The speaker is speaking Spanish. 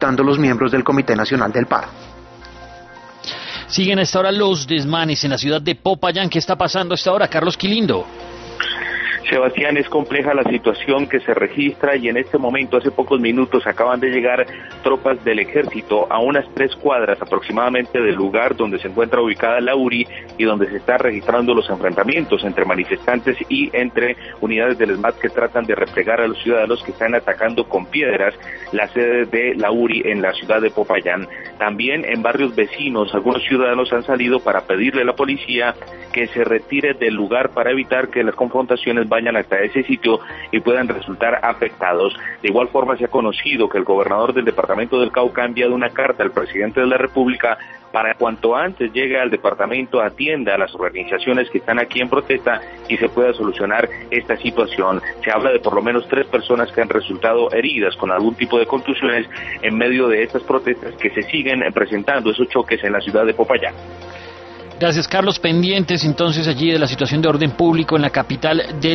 solicitando los miembros del Comité Nacional del Paro. Siguen a esta hora los desmanes en la ciudad de Popayán. ¿Qué está pasando a esta hora, Carlos Quilindo? Sebastián, es compleja la situación que se registra y en este momento, hace pocos minutos, acaban de llegar tropas del ejército a unas 3 cuadras aproximadamente del lugar donde se encuentra ubicada la URI y donde se están registrando los enfrentamientos entre manifestantes y entre unidades del ESMAD que tratan de replegar a los ciudadanos que están atacando con piedras la sede de la URI en la ciudad de Popayán. También en barrios vecinos, algunos ciudadanos han salido para pedirle a la policía que se retire del lugar para evitar que las confrontaciones vayan hasta ese sitio y puedan resultar afectados. De igual forma se ha conocido que el gobernador del departamento del Cauca ha enviado una carta al presidente de la República para cuanto antes llegue al departamento, atienda a las organizaciones que están aquí en protesta y se pueda solucionar esta situación. Se habla de por lo menos 3 personas que han resultado heridas con algún tipo de contusiones en medio de estas protestas que se siguen presentando, esos choques en la ciudad de Popayán. Gracias, Carlos. Pendientes entonces allí de la situación de orden público en la capital del